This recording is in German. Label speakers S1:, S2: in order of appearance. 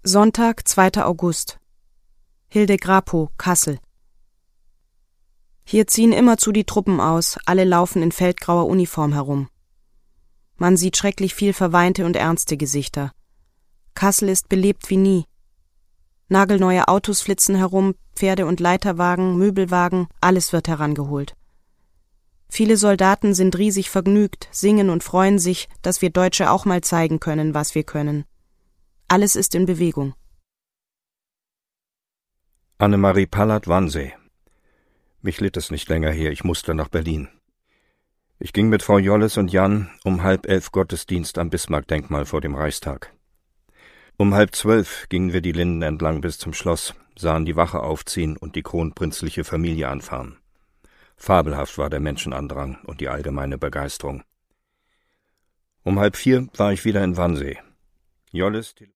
S1: Sonntag, 2. August. Hilde Grapow, Kassel. Hier ziehen immerzu die Truppen aus, alle laufen in feldgrauer Uniform herum. Man sieht schrecklich viel verweinte und ernste Gesichter. Kassel ist belebt wie nie. Nagelneue Autos flitzen herum, Pferde- und Leiterwagen, Möbelwagen, alles wird herangeholt. Viele Soldaten sind riesig vergnügt, singen und freuen sich, dass wir Deutsche auch mal zeigen können, was wir können. Alles ist in Bewegung.
S2: Annemarie Pallert, Wannsee. Mich litt es nicht länger her, ich musste nach Berlin. Ich ging mit Frau Jolles und Jan um 10:30 Gottesdienst am Bismarck-Denkmal vor dem Reichstag. Um 11:30 gingen wir die Linden entlang bis zum Schloss, sahen die Wache aufziehen und die kronprinzliche Familie anfahren. Fabelhaft war der Menschenandrang und die allgemeine Begeisterung. Um 3:30 war ich wieder in Wannsee. Jolles